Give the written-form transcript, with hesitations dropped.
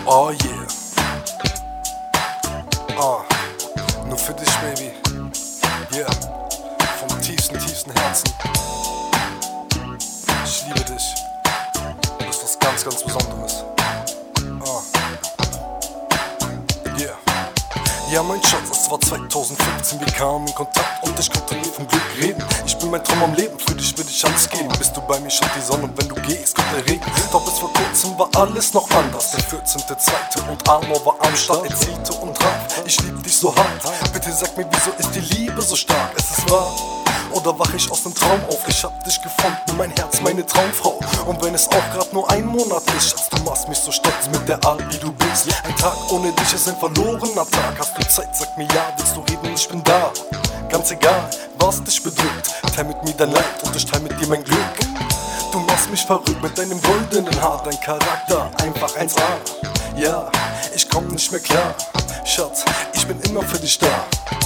Oh yeah. Nur für dich, Baby. Yeah. Vom tiefsten Herzen. Ich liebe dich. Du bist was ganz, ganz Besonderes. Yeah. Ja, mein Schatz, es war 2015, wir kamen in Kontakt und ich konnte nie vom Glück reden. Ich bin mein Traum am Leben, für dich will ich alles geben. Bist du bei mir, scheint die Sonne, wenn du gehst, kommt der Regen. Doch bis vor kurzem war alles noch anders. Der 14.2. und Amor war am Start. Er zielte und traf, ich lieb dich so hart. Bitte sag mir, wieso ist die Liebe so stark? Es ist wahr, oder wach ich aus dem Traum auf? Ich hab dich gefunden, mein Herz, meine Traumfrau. Und wenn es auch grad nur ein Monat ist, Schatz, du machst mich so stolz mit der Art, wie du bist. Ein Tag ohne dich ist ein verlorener Tag. Hast du Zeit, sag mir ja, willst du reden, ich bin da. Ganz egal, was dich bedrückt, teil mit mir dein Leid und ich teil mit dir mein Glück. Du machst mich verrückt mit deinem goldenen Haar, dein Charakter einfach 1A. Ja, ich komm nicht mehr klar, Schatz, ich bin immer für dich da.